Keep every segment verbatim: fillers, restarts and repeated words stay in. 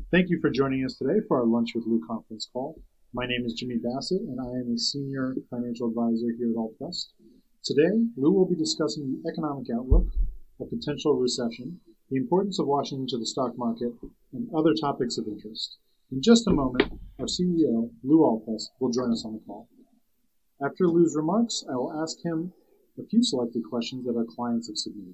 Thank you for joining us today for our Lunch with Lou conference call. My name is Jimmy Bassett, and I am a Senior Financial Advisor here at Altvest. Today, Lou will be discussing the economic outlook, a potential recession, the importance of washing into the stock market, and other topics of interest. In just a moment, our C E O, Lou Altvest, will join us on the call. After Lou's remarks, I will ask him a few selected questions that our clients have submitted.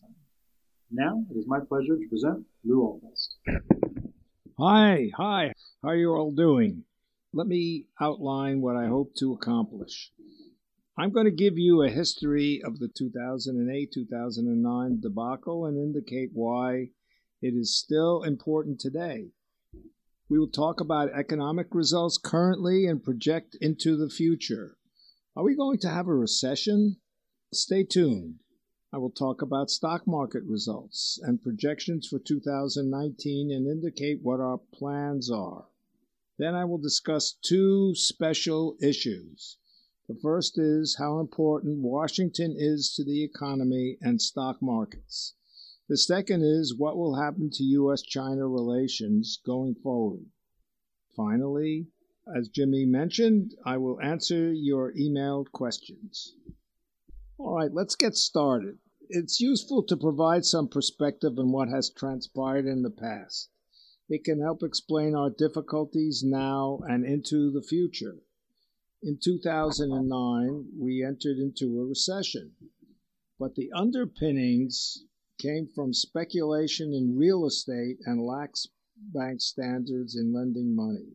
Now, it is my pleasure to present Lou Altvest. Hi, hi. How are you all doing? Let me outline what I hope to accomplish. I'm going to give you a history of the two thousand eight two thousand nine debacle and indicate why it is still important today. We will talk about economic results currently and project into the future. Are we going to have a recession? Stay tuned. I will talk about stock market results and projections for two thousand nineteen and indicate what our plans are. Then I will discuss two special issues. The first is how important Washington is to the economy and stock markets. The second is what will happen to U S China relations going forward. Finally, as Jimmy mentioned, I will answer your emailed questions. All right, let's get started. It's useful to provide some perspective on what has transpired in the past. It can help explain our difficulties now and into the future. In two thousand nine, we entered into a recession, but the underpinnings came from speculation in real estate and lax bank standards in lending money.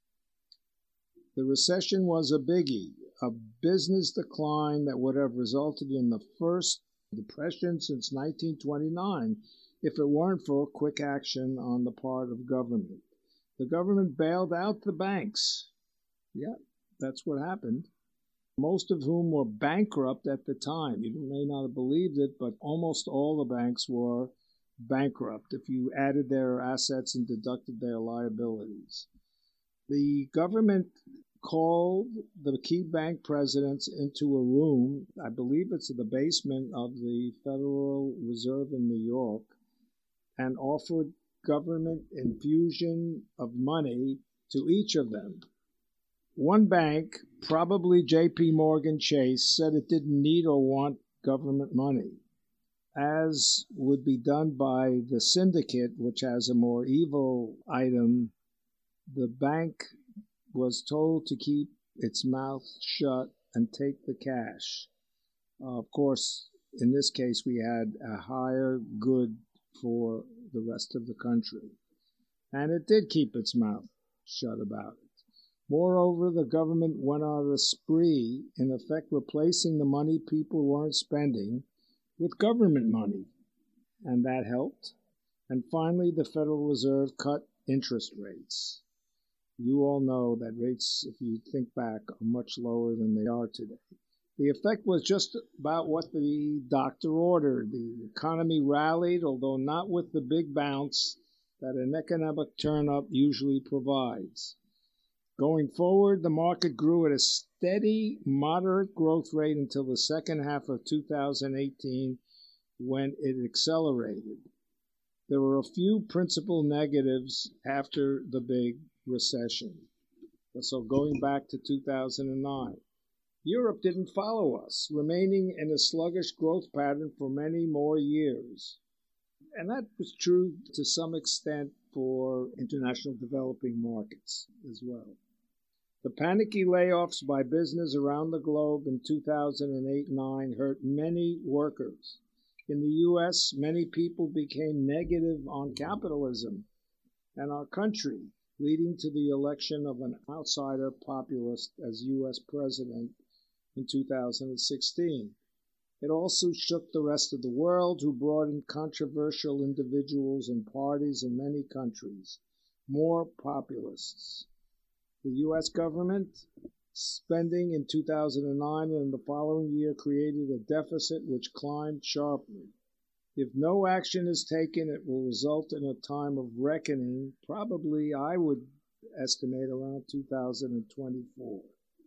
The recession was a biggie, a business decline that would have resulted in the first depression since nineteen twenty-nine if it weren't for quick action on the part of government. The government bailed out the banks. Yeah, that's what happened. Most of whom were bankrupt at the time. You may not have believed it, but almost all the banks were bankrupt if you added their assets and deducted their liabilities. The government called the key bank presidents into a room, I believe it's in the basement of the Federal Reserve in New York, and offered government infusion of money to each of them. One bank, probably J P Morgan Chase, said it didn't need or want government money, as would be done by the syndicate, which has a more evil item. The bank was told to keep its mouth shut and take the cash. Uh, of course, in this case, we had a higher good for the rest of the country. And it did keep its mouth shut about it. Moreover, the government went on a spree, in effect replacing the money people weren't spending with government money. And that helped. And finally, the Federal Reserve cut interest rates. You all know that rates, if you think back, are much lower than they are today. The effect was just about what the doctor ordered. The economy rallied, although not with the big bounce that an economic turn-up usually provides. Going forward, the market grew at a steady, moderate growth rate until the second half of two thousand eighteen, when it accelerated. There were a few principal negatives after the big recession. So going back to two thousand nine, Europe didn't follow us, remaining in a sluggish growth pattern for many more years. And that was true to some extent for international developing markets as well. The panicky layoffs by business around the globe in two thousand eight nine hurt many workers. In the U S, many people became negative on capitalism and our country, leading to the election of an outsider populist as U S president in two thousand sixteen. It also shook the rest of the world, who brought in controversial individuals and parties in many countries, more populists. The U S government spending in two thousand nine and the following year created a deficit which climbed sharply. If no action is taken, it will result in a time of reckoning, probably, I would estimate, around two thousand twenty-four.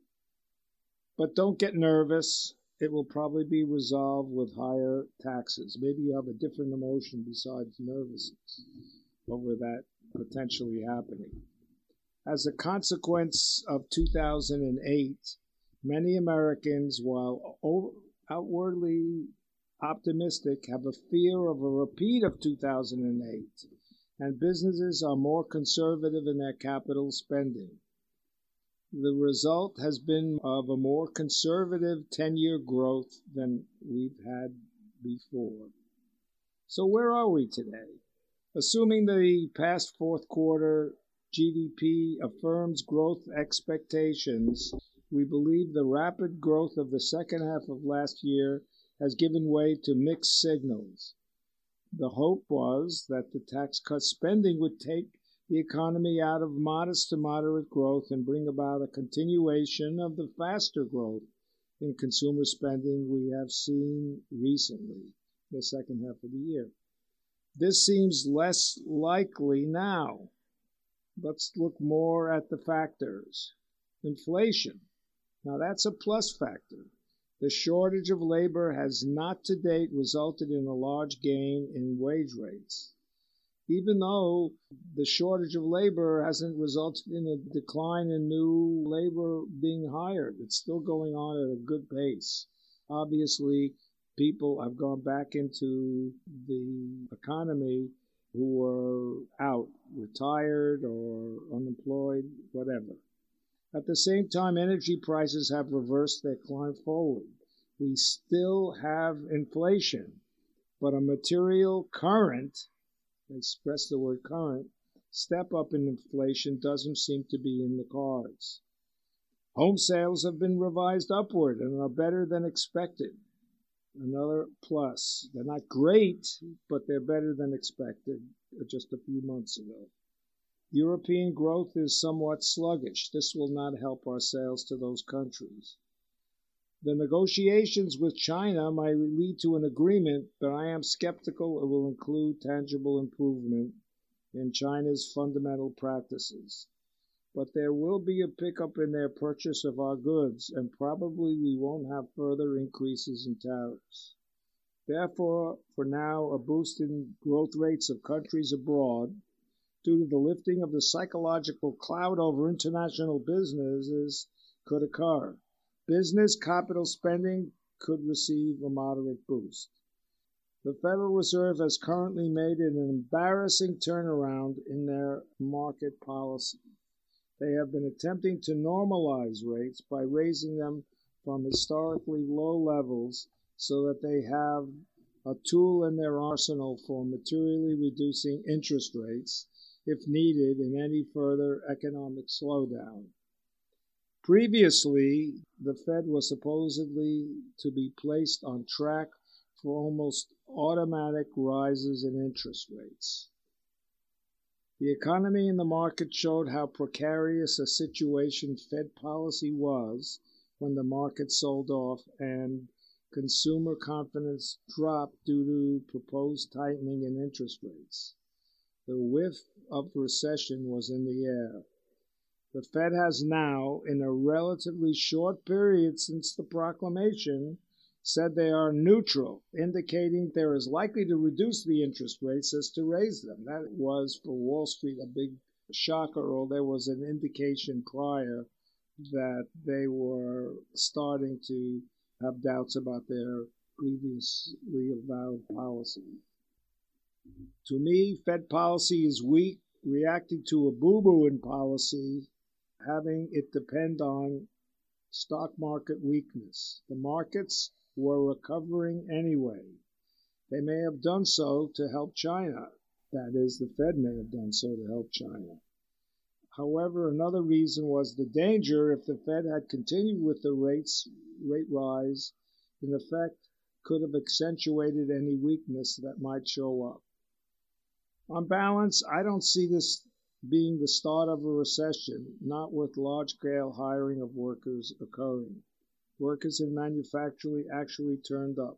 But don't get nervous. It will probably be resolved with higher taxes. Maybe you have a different emotion besides nervousness over that potentially happening. As a consequence of two thousand eight, many Americans, while outwardly optimistic, have a fear of a repeat of two thousand eight, and businesses are more conservative in their capital spending. The result has been of a more conservative ten-year growth than we've had before. So where are we today? Assuming the past fourth quarter G D P affirms growth expectations, we believe the rapid growth of the second half of last year has given way to mixed signals. The hope was that the tax cut spending would take the economy out of modest to moderate growth and bring about a continuation of the faster growth in consumer spending we have seen recently, the second half of the year. This seems less likely now. Let's look more at the factors. Inflation. Now that's a plus factor. The shortage of labor has not to date resulted in a large gain in wage rates. Even though the shortage of labor hasn't resulted in a decline in new labor being hired, it's still going on at a good pace. Obviously, people have gone back into the economy who were out, retired or unemployed, whatever. At the same time, energy prices have reversed their climb forward. We still have inflation, but a material current, I stress the word current, step up in inflation doesn't seem to be in the cards. Home sales have been revised upward and are better than expected. Another plus. They're not great, but they're better than expected just a few months ago. European growth is somewhat sluggish. This will not help our sales to those countries. The negotiations with China might lead to an agreement, but I am skeptical it will include tangible improvement in China's fundamental practices. But there will be a pickup in their purchase of our goods, and probably we won't have further increases in tariffs. Therefore, for now, a boost in growth rates of countries abroad due to the lifting of the psychological cloud over international businesses could occur. Business capital spending could receive a moderate boost. The Federal Reserve has currently made an embarrassing turnaround in their market policy. They have been attempting to normalize rates by raising them from historically low levels so that they have a tool in their arsenal for materially reducing interest rates if needed in any further economic slowdown. Previously, the Fed was supposedly to be placed on track for almost automatic rises in interest rates. The economy and the market showed how precarious a situation Fed policy was when the market sold off and consumer confidence dropped due to proposed tightening in interest rates. The whiff of recession was in the air. The Fed has now, in a relatively short period since the proclamation, said they are neutral, indicating they're as likely to reduce the interest rates as to raise them. That was, for Wall Street, a big shocker, or there was an indication prior that they were starting to have doubts about their previously avowed policy. To me, Fed policy is weak, reacting to a boo-boo in policy, having it depend on stock market weakness. The markets were recovering anyway. They may have done so to help China. That is, the Fed may have done so to help China. However, another reason was the danger if the Fed had continued with the rates rate rise, in effect, could have accentuated any weakness that might show up. On balance, I don't see this being the start of a recession, not with large-scale hiring of workers occurring. Workers in manufacturing actually turned up.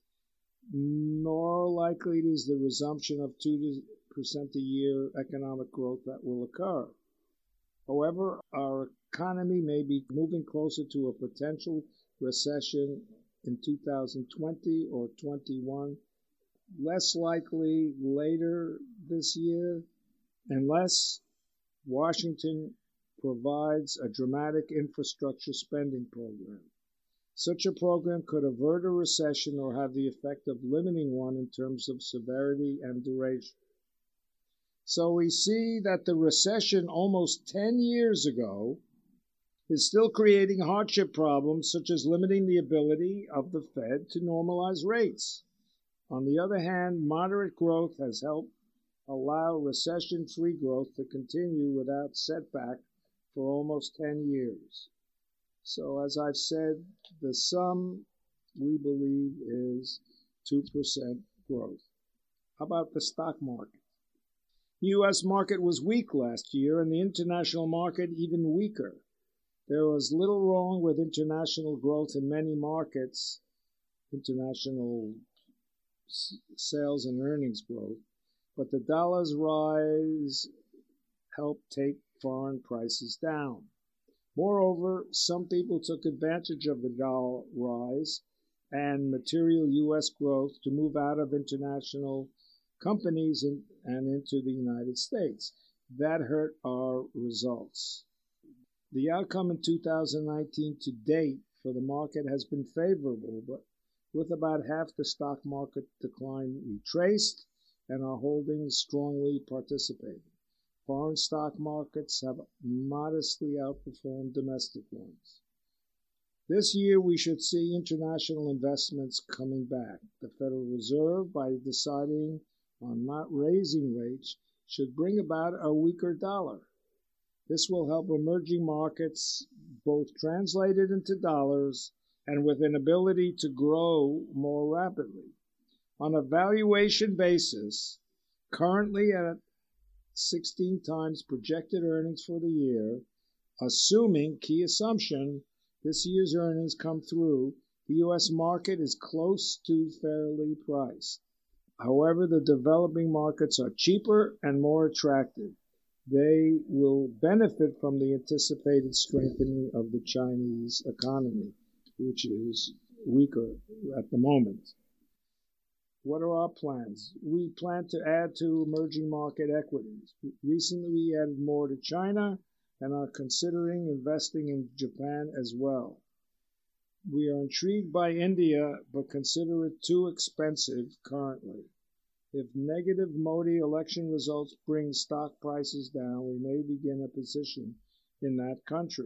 More likely it is the resumption of two percent a year economic growth that will occur. However, our economy may be moving closer to a potential recession in two thousand twenty or twenty-one, less likely later this year, unless Washington provides a dramatic infrastructure spending program. Such a program could avert a recession or have the effect of limiting one in terms of severity and duration. So we see that the recession almost ten years ago is still creating hardship problems such as limiting the ability of the Fed to normalize rates. On the other hand, moderate growth has helped allow recession-free growth to continue without setback for almost ten years. So as I've said, the sum, we believe, is two percent growth. How about the stock market? The U S market was weak last year, and the international market even weaker. There was little wrong with international growth in many markets, international s- sales and earnings growth, but the dollar's rise helped take foreign prices down. Moreover, some people took advantage of the dollar rise and material U S growth to move out of international companies in, and into the United States. That hurt our results. The outcome in two thousand nineteen to date for the market has been favorable, but with about half the stock market decline retraced and our holdings strongly participating. Foreign stock markets have modestly outperformed domestic ones. This year, we should see international investments coming back. The Federal Reserve, by deciding on not raising rates, should bring about a weaker dollar. This will help emerging markets both translated into dollars and with an ability to grow more rapidly. On a valuation basis, currently at sixteen times projected earnings for the year, assuming, key assumption, this year's earnings come through, the U S market is close to fairly priced. However, the developing markets are cheaper and more attractive. They will benefit from the anticipated strengthening of the Chinese economy, which is weaker at the moment. What are our plans? We plan to add to emerging market equities. Recently, we added more to China and are considering investing in Japan as well. We are intrigued by India, but consider it too expensive currently. If negative Modi election results bring stock prices down, we may begin a position in that country.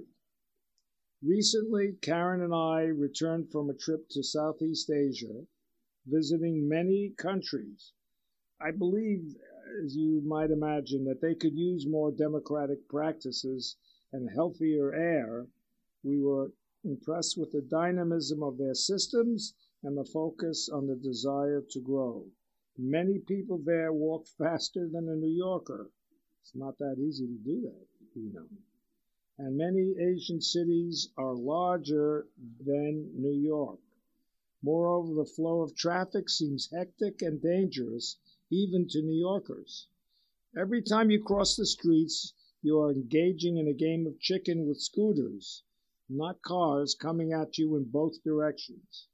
Recently, Karen and I returned from a trip to Southeast Asia, visiting many countries. I believe, as you might imagine, that they could use more democratic practices and healthier air. We were impressed with the dynamism of their systems and the focus on the desire to grow. Many people there walk faster than a New Yorker. It's not that easy to do that, you know. And many Asian cities are larger than New York. Moreover, the flow of traffic seems hectic and dangerous, even to New Yorkers. Every time you cross the streets, you are engaging in a game of chicken with scooters, not cars coming at you in both directions.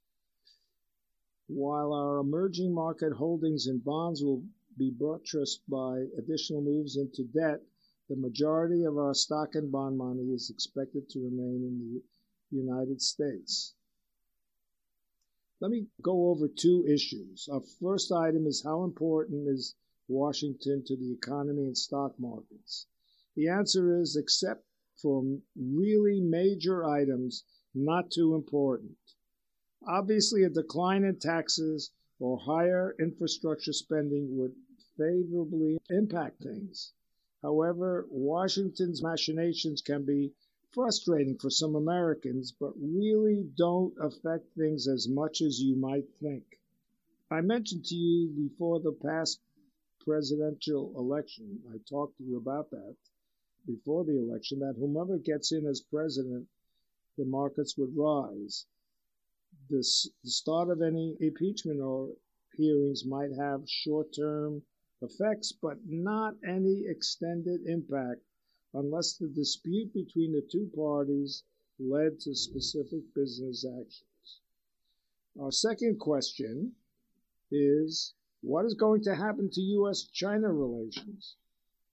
While our emerging market holdings in bonds will be buttressed by additional moves into debt, the majority of our stock and bond money is expected to remain in the United States. Let me go over two issues. Our first item is how important is Washington to the economy and stock markets? The answer is, except for really major items, not too important. Obviously, a decline in taxes or higher infrastructure spending would favorably impact things. However, Washington's machinations can be frustrating for some Americans, but really don't affect things as much as you might think. I mentioned to you before the past presidential election, I talked to you about that before the election, that whomever gets in as president, the markets would rise. This, the start of any impeachment or hearings might have short-term effects, but not any extended impact unless the dispute between the two parties led to specific business actions. Our second question is, what is going to happen to U S China relations?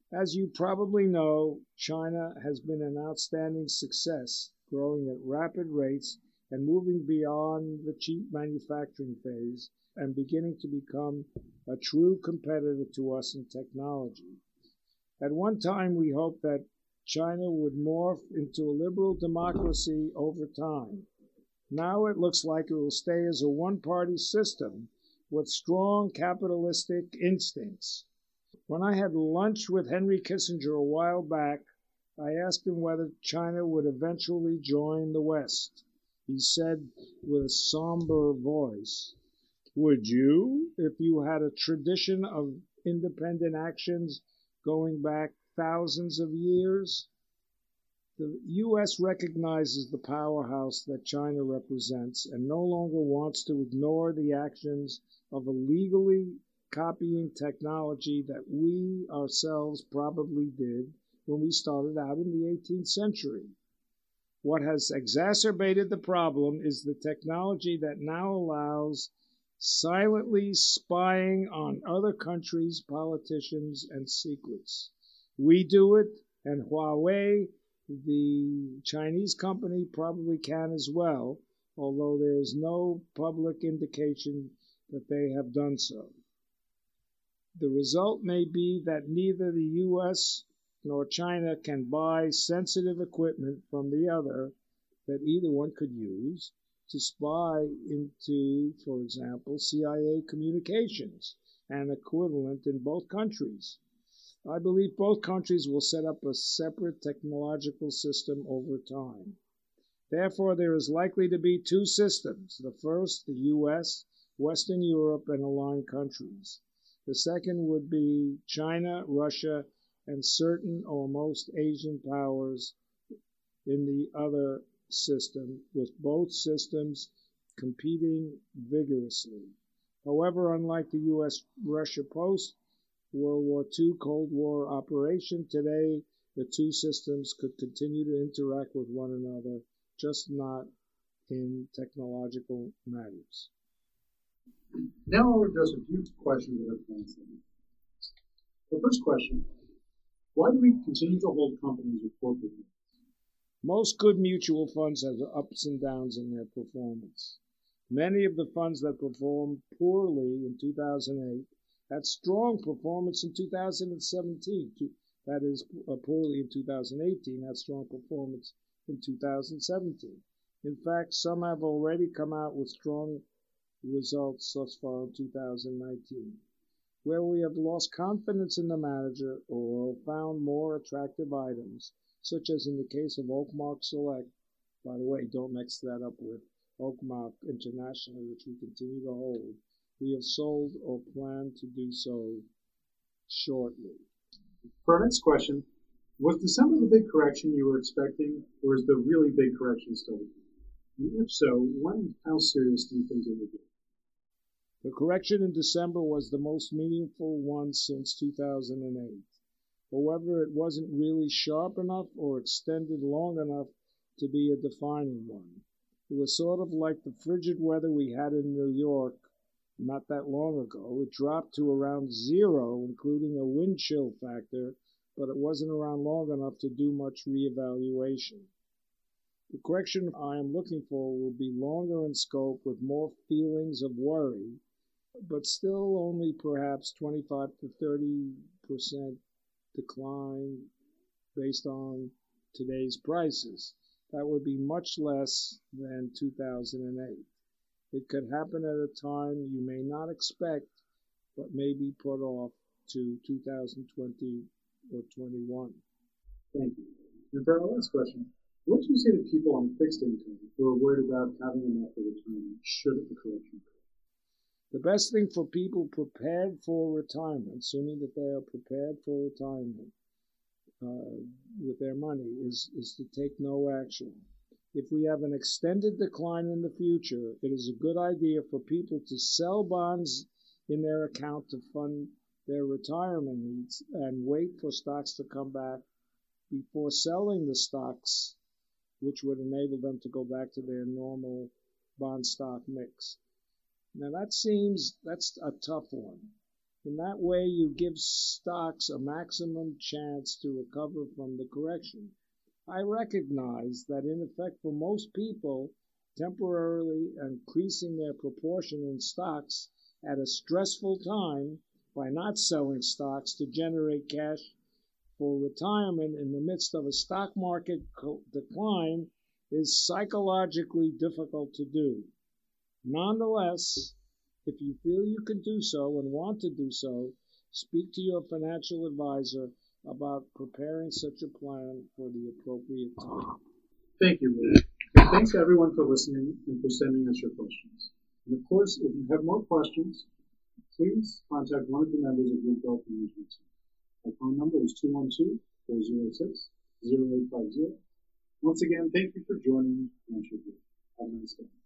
As you probably know, China has been an outstanding success, growing at rapid rates and moving beyond the cheap manufacturing phase and beginning to become a true competitor to us in technology. At one time, we hoped that China would morph into a liberal democracy over time. Now it looks like it will stay as a one-party system with strong capitalistic instincts. When I had lunch with Henry Kissinger a while back, I asked him whether China would eventually join the West. He said with a somber voice, "Would you, if you had a tradition of independent actions going back thousands of years?" The U S recognizes the powerhouse that China represents and no longer wants to ignore the actions of illegally copying technology that we ourselves probably did when we started out in the eighteenth century. What has exacerbated the problem is the technology that now allows silently spying on other countries' politicians and secrets. We do it, and Huawei, the Chinese company, probably can as well, although there is no public indication that they have done so. The result may be that neither the U S nor China can buy sensitive equipment from the other that either one could use to spy into, for example, C I A communications and equivalent in both countries. I believe both countries will set up a separate technological system over time. Therefore, there is likely to be two systems. The first, the U S, Western Europe, and aligned countries. The second would be China, Russia, and certain or most Asian powers in the other system, with both systems competing vigorously. However, unlike the U S Russia post World War Two Cold War operation, today the two systems could continue to interact with one another, just not in technological matters. Now I'll address a few questions that have been asked. The first question, why do we continue to hold companies with poor performance? Most good mutual funds have ups and downs in their performance. Many of the funds that performed poorly in two thousand eight had strong performance in two thousand seventeen. That is, uh, poorly in two thousand eighteen, had strong performance in two thousand seventeen. In fact, some have already come out with strong results thus far in two thousand nineteen. Where we have lost confidence in the manager or found more attractive items, such as in the case of Oakmark Select. By the way, don't mix that up with Oakmark International, which we continue to hold. We have sold or plan to do so shortly. For our next question, was December the big correction you were expecting, or is the really big correction still to come? And if so, when, how serious do you think it will be? The correction in December was the most meaningful one since two thousand eight. However, it wasn't really sharp enough or extended long enough to be a defining one. It was sort of like the frigid weather we had in New York not that long ago. It dropped to around zero, including a wind chill factor, but it wasn't around long enough to do much reevaluation. The correction I am looking for will be longer in scope with more feelings of worry, but still only perhaps twenty-five to thirty percent decline based on today's prices. That would be much less than two thousand eight. It could happen at a time you may not expect, but may be put off to two thousand twenty or twenty-one. Thank you. And for our last question, what do you say to people on fixed income who are worried about having enough for retirement should the correction occur? The best thing for people prepared for retirement, assuming that they are prepared for retirement uh, with their money, is, is to take no action. If we have an extended decline in the future, it is a good idea for people to sell bonds in their account to fund their retirement needs and wait for stocks to come back before selling the stocks, which would enable them to go back to their normal bond stock mix. Now that seems, that's a tough one. In that way, you give stocks a maximum chance to recover from the correction. I recognize that, in effect, for most people, temporarily increasing their proportion in stocks at a stressful time by not selling stocks to generate cash for retirement in the midst of a stock market decline is psychologically difficult to do. Nonetheless, if you feel you can do so and want to do so, speak to your financial advisor about preparing such a plan for the appropriate time. Thank you, Lou. And thanks to everyone for listening and for sending us your questions. And of course, if you have more questions, please contact one of the members of your wealth management team. Our phone number is two one two, four zero six, zero eight five zero. Once again, thank you for joining Financial Group. Have a nice day.